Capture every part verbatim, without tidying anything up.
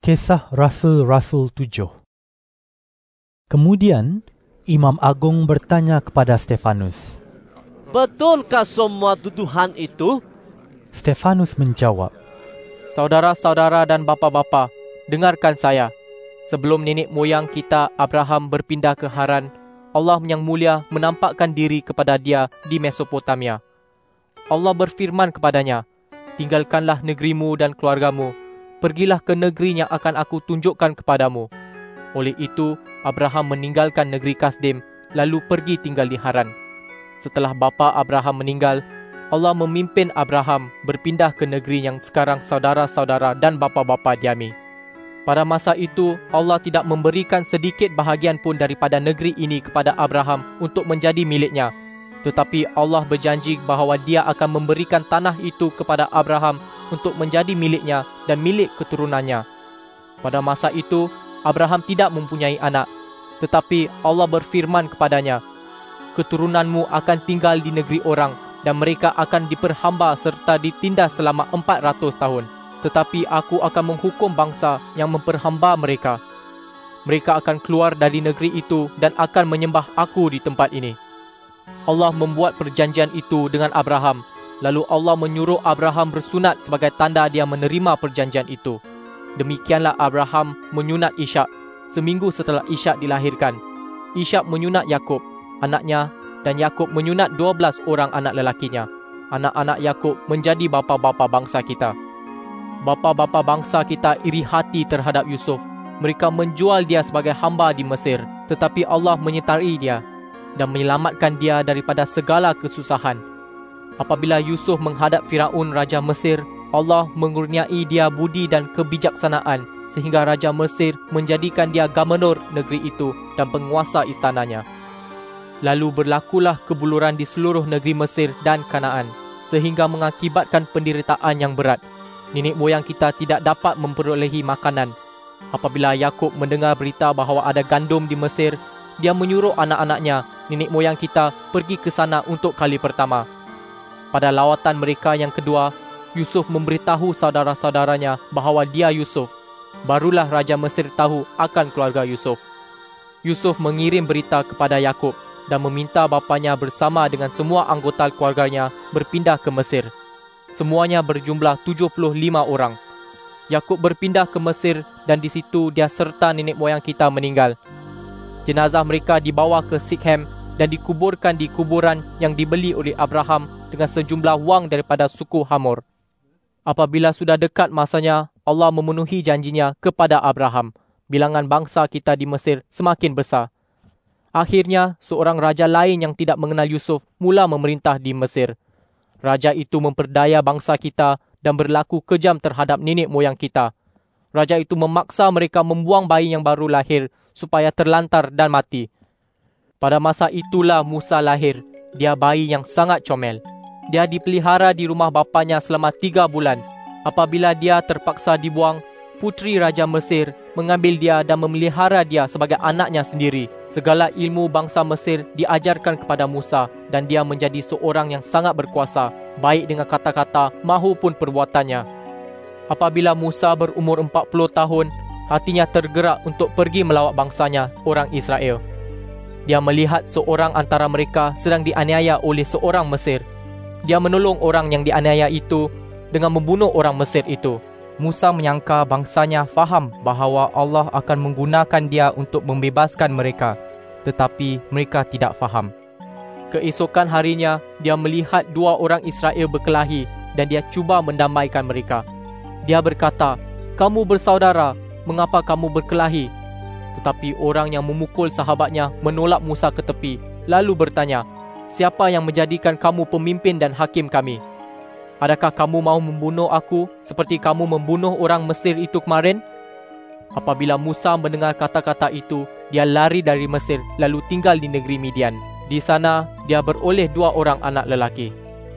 Kisah Rasul-Rasul tujuh. Kemudian, Imam Agung bertanya kepada Stefanus, "Betulkah semua tuduhan itu?" Stefanus menjawab, "Saudara-saudara dan bapa-bapa, dengarkan saya. Sebelum nenek moyang kita Abraham berpindah ke Haran, Allah yang mulia menampakkan diri kepada dia di Mesopotamia. Allah berfirman kepadanya, 'Tinggalkanlah negerimu dan keluargamu. Pergilah ke negeri yang akan aku tunjukkan kepadamu.' Oleh itu, Abraham meninggalkan negeri Kasdim, lalu pergi tinggal di Haran. Setelah bapa Abraham meninggal, Allah memimpin Abraham berpindah ke negeri yang sekarang saudara-saudara dan bapa-bapa diami. Pada masa itu, Allah tidak memberikan sedikit bahagian pun daripada negeri ini kepada Abraham untuk menjadi miliknya. Tetapi Allah berjanji bahawa Dia akan memberikan tanah itu kepada Abraham untuk menjadi miliknya dan milik keturunannya. Pada masa itu, Abraham tidak mempunyai anak, tetapi Allah berfirman kepadanya, 'Keturunanmu akan tinggal di negeri orang dan mereka akan diperhamba serta ditindas selama empat ratus tahun. Tetapi aku akan menghukum bangsa yang memperhamba mereka. Mereka akan keluar dari negeri itu dan akan menyembah aku di tempat ini.' Allah membuat perjanjian itu dengan Abraham. Lalu Allah menyuruh Abraham bersunat sebagai tanda dia menerima perjanjian itu. Demikianlah Abraham menyunat Ishak seminggu setelah Ishak dilahirkan. Ishak menyunat Yakub, anaknya, dan Yakub menyunat dua belas orang anak lelakinya. Anak-anak Yakub menjadi bapa-bapa bangsa kita. Bapa-bapa bangsa kita iri hati terhadap Yusuf. Mereka menjual dia sebagai hamba di Mesir, tetapi Allah menyertai dia dan menyelamatkan dia daripada segala kesusahan. Apabila Yusuf menghadap Firaun Raja Mesir, Allah mengurniai dia budi dan kebijaksanaan sehingga Raja Mesir menjadikan dia gubernur negeri itu dan penguasa istananya. Lalu berlakulah kebuluran di seluruh negeri Mesir dan Kanaan, sehingga mengakibatkan penderitaan yang berat. Nenek moyang kita tidak dapat memperolehi makanan. Apabila Yakub mendengar berita bahawa ada gandum di Mesir, dia menyuruh anak-anaknya, nenek moyang kita, pergi ke sana untuk kali pertama. Pada lawatan mereka yang kedua, Yusuf memberitahu saudara-saudaranya bahawa dia Yusuf. Barulah Raja Mesir tahu akan keluarga Yusuf. Yusuf mengirim berita kepada Yakub dan meminta bapanya bersama dengan semua anggota keluarganya berpindah ke Mesir. Semuanya berjumlah tujuh puluh lima orang. Yakub berpindah ke Mesir dan di situ dia serta nenek moyang kita meninggal. Jenazah mereka dibawa ke Sikhem dan dikuburkan di kuburan yang dibeli oleh Abraham dengan sejumlah wang daripada suku Hamor. Apabila sudah dekat masanya, Allah memenuhi janjinya kepada Abraham. Bilangan bangsa kita di Mesir semakin besar. Akhirnya, seorang raja lain yang tidak mengenal Yusuf mula memerintah di Mesir. Raja itu memperdaya bangsa kita dan berlaku kejam terhadap nenek moyang kita. Raja itu memaksa mereka membuang bayi yang baru lahir supaya terlantar dan mati. Pada masa itulah Musa lahir. Dia bayi yang sangat comel. Dia dipelihara di rumah bapanya selama tiga bulan. Apabila dia terpaksa dibuang, putri Raja Mesir mengambil dia dan memelihara dia sebagai anaknya sendiri. Segala ilmu bangsa Mesir diajarkan kepada Musa dan dia menjadi seorang yang sangat berkuasa, baik dengan kata-kata maupun perbuatannya. Apabila Musa berumur empat puluh tahun, hatinya tergerak untuk pergi melawat bangsanya, orang Israel. Dia melihat seorang antara mereka sedang dianiaya oleh seorang Mesir. Dia menolong orang yang dianiaya itu dengan membunuh orang Mesir itu. Musa menyangka bangsanya faham bahawa Allah akan menggunakan dia untuk membebaskan mereka, tetapi mereka tidak faham. Keesokan harinya, dia melihat dua orang Israel berkelahi dan dia cuba mendamaikan mereka. Dia berkata, "Kamu bersaudara, mengapa kamu berkelahi?" Tetapi orang yang memukul sahabatnya menolak Musa ke tepi, lalu bertanya, "Siapa yang menjadikan kamu pemimpin dan hakim kami? Adakah kamu mahu membunuh aku seperti kamu membunuh orang Mesir itu kemarin?" Apabila Musa mendengar kata-kata itu, dia lari dari Mesir lalu tinggal di negeri Midian. Di sana, dia beroleh dua orang anak lelaki.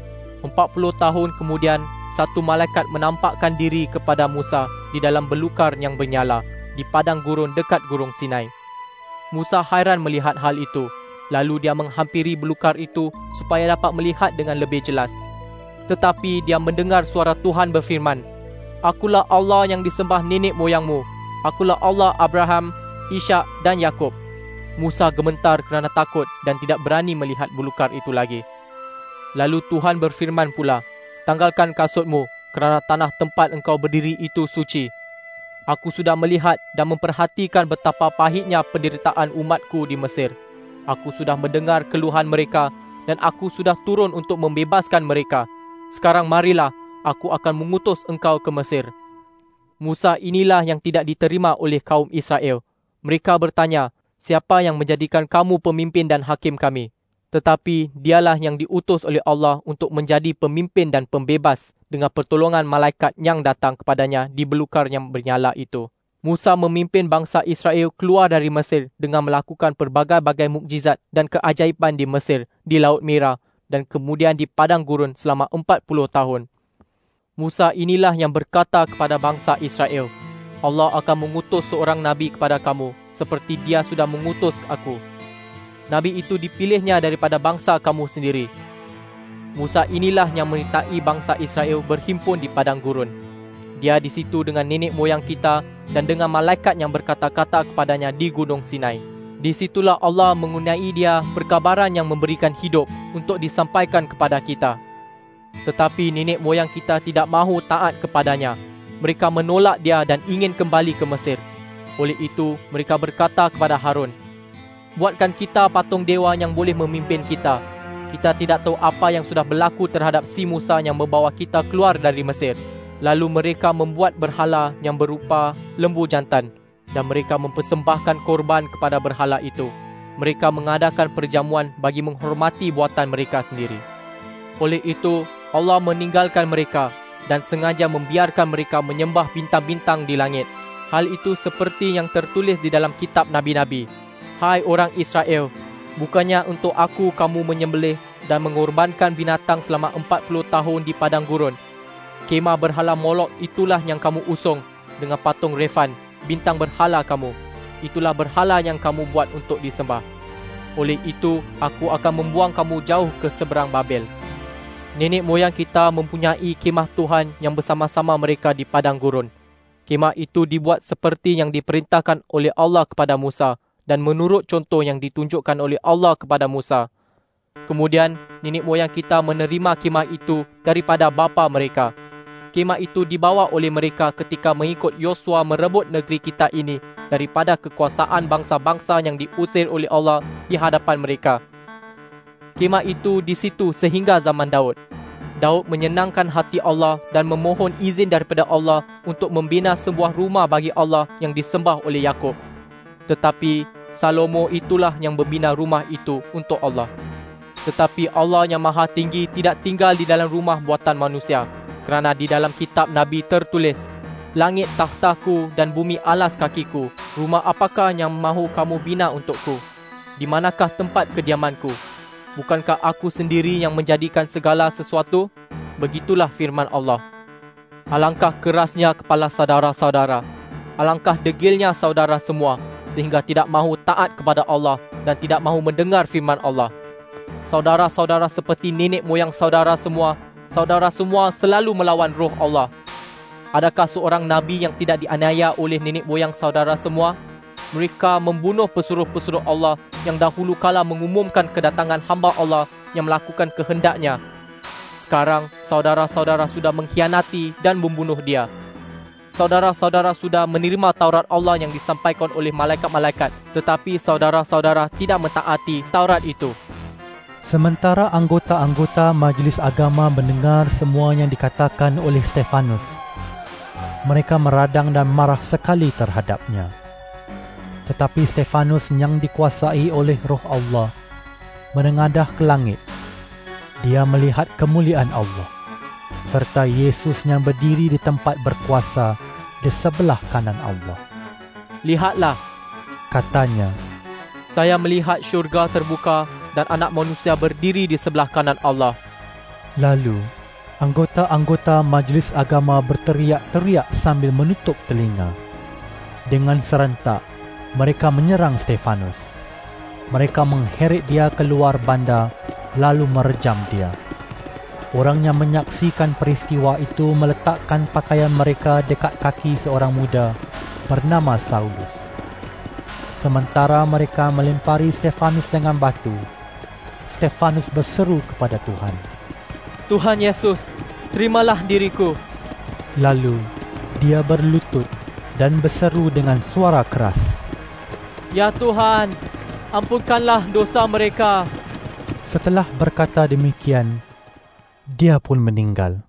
Empat puluh tahun kemudian, satu malaikat menampakkan diri kepada Musa di dalam belukar yang bernyala di padang gurun dekat Gunung Sinai. Musa hairan melihat hal itu. Lalu dia menghampiri belukar itu supaya dapat melihat dengan lebih jelas. Tetapi dia mendengar suara Tuhan berfirman, "Akulah Allah yang disembah nenek moyangmu, Akulah Allah Abraham, Ishak dan Yakub." Musa gemetar kerana takut dan tidak berani melihat bulukar itu lagi. Lalu Tuhan berfirman pula, "Tanggalkan kasutmu, kerana tanah tempat engkau berdiri itu suci. Aku sudah melihat dan memperhatikan betapa pahitnya penderitaan umatku di Mesir. Aku sudah mendengar keluhan mereka dan aku sudah turun untuk membebaskan mereka. Sekarang marilah, aku akan mengutus engkau ke Mesir." Musa inilah yang tidak diterima oleh kaum Israel. Mereka bertanya, "Siapa yang menjadikan kamu pemimpin dan hakim kami?" Tetapi dialah yang diutus oleh Allah untuk menjadi pemimpin dan pembebas dengan pertolongan malaikat yang datang kepadanya di belukar yang bernyala itu. Musa memimpin bangsa Israel keluar dari Mesir dengan melakukan pelbagai-bagai mukjizat dan keajaiban di Mesir, di Laut Merah dan kemudian di padang gurun selama empat puluh tahun. Musa inilah yang berkata kepada bangsa Israel, "Allah akan mengutus seorang nabi kepada kamu seperti dia sudah mengutus aku. Nabi itu dipilihnya daripada bangsa kamu sendiri." Musa inilah yang menyertai bangsa Israel berhimpun di padang gurun. Dia di situ dengan nenek moyang kita dan dengan malaikat yang berkata-kata kepadanya di Gunung Sinai. Di situlah Allah mengenai dia perkabaran yang memberikan hidup untuk disampaikan kepada kita. Tetapi nenek moyang kita tidak mahu taat kepadanya. Mereka menolak dia dan ingin kembali ke Mesir. Oleh itu, mereka berkata kepada Harun, "Buatkan kita patung dewa yang boleh memimpin kita. Kita tidak tahu apa yang sudah berlaku terhadap si Musa yang membawa kita keluar dari Mesir." Lalu mereka membuat berhala yang berupa lembu jantan dan mereka mempersembahkan korban kepada berhala itu. Mereka mengadakan perjamuan bagi menghormati buatan mereka sendiri. Oleh itu, Allah meninggalkan mereka dan sengaja membiarkan mereka menyembah bintang-bintang di langit. Hal itu seperti yang tertulis di dalam kitab Nabi-Nabi. "Hai orang Israel, bukannya untuk aku kamu menyembelih dan mengorbankan binatang selama empat puluh tahun di padang gurun? Kemah berhala Molok itulah yang kamu usung dengan patung Refan, bintang berhala kamu. Itulah berhala yang kamu buat untuk disembah. Oleh itu, aku akan membuang kamu jauh ke seberang Babel." Nenek moyang kita mempunyai kemah Tuhan yang bersama-sama mereka di padang gurun. Kemah itu dibuat seperti yang diperintahkan oleh Allah kepada Musa dan menurut contoh yang ditunjukkan oleh Allah kepada Musa. Kemudian, nenek moyang kita menerima kemah itu daripada bapa mereka. Kemah itu dibawa oleh mereka ketika mengikut Yosua merebut negeri kita ini daripada kekuasaan bangsa-bangsa yang diusir oleh Allah di hadapan mereka. Kemah itu di situ sehingga zaman Daud. Daud menyenangkan hati Allah dan memohon izin daripada Allah untuk membina sebuah rumah bagi Allah yang disembah oleh Yakub. Tetapi Salomo itulah yang membina rumah itu untuk Allah. Tetapi Allah yang Maha Tinggi tidak tinggal di dalam rumah buatan manusia, kerana di dalam kitab Nabi tertulis, "Langit takhtaku dan bumi alas kakiku. Rumah apakah yang mahu kamu bina untukku? Di manakah tempat kediamanku? Bukankah aku sendiri yang menjadikan segala sesuatu?" Begitulah firman Allah. Alangkah kerasnya kepala saudara-saudara. Alangkah degilnya saudara semua, sehingga tidak mahu taat kepada Allah dan tidak mahu mendengar firman Allah. Saudara-saudara seperti nenek moyang saudara semua, saudara semua selalu melawan roh Allah. Adakah seorang nabi yang tidak dianiaya oleh nenek moyang saudara semua? Mereka membunuh pesuruh-pesuruh Allah yang dahulu kala mengumumkan kedatangan hamba Allah yang melakukan kehendaknya. Sekarang, saudara-saudara sudah mengkhianati dan membunuh dia. Saudara-saudara sudah menerima Taurat Allah yang disampaikan oleh malaikat-malaikat, tetapi saudara-saudara tidak mentaati Taurat itu. Sementara anggota-anggota Majlis Agama mendengar semua yang dikatakan oleh Stefanus, mereka meradang dan marah sekali terhadapnya. Tetapi Stefanus yang dikuasai oleh roh Allah menengadah ke langit. Dia melihat kemuliaan Allah serta Yesus yang berdiri di tempat berkuasa di sebelah kanan Allah. "Lihatlah," katanya, "saya melihat syurga terbuka dan anak manusia berdiri di sebelah kanan Allah." Lalu, anggota-anggota Majlis Agama berteriak-teriak sambil menutup telinga. Dengan serentak, mereka menyerang Stefanus. Mereka mengheret dia keluar bandar, lalu merejam dia. Orang yang menyaksikan peristiwa itu meletakkan pakaian mereka dekat kaki seorang muda bernama Saulus. Sementara mereka melempari Stefanus dengan batu, Stefanus berseru kepada Tuhan, Tuhan Yesus, terimalah diriku. Lalu dia berlutut dan berseru dengan suara keras, Ya Tuhan, ampunkanlah dosa mereka. Setelah berkata demikian, dia pun meninggal.